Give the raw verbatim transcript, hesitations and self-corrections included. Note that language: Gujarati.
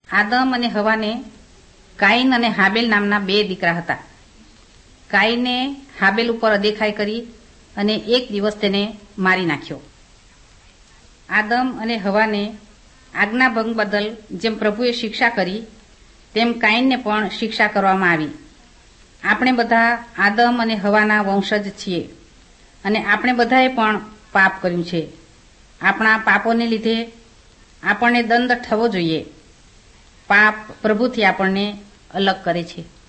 આદમ અને હવાને કાઈન અને હાબેલ નામના બે દીકરા હતા. કાઈને હાબેલ ઉપર અદેખાઈ કરી અને એક દિવસ તેને મારી નાખ્યો. આદમ અને હવાને આજ્ઞાભંગ બદલ જેમ પ્રભુએ શિક્ષા કરી તેમ કાઈનને પણ શિક્ષા કરવામાં આવી. આપણે બધા આદમ અને હવાના વંશજ છીએ અને આપણે બધાએ પણ પાપ કર્યું છે. આપણા પાપોને લીધે આપણને દંડ થવો જોઈએ. પાપ પ્રભુથી આપણને અલગ કરે છે.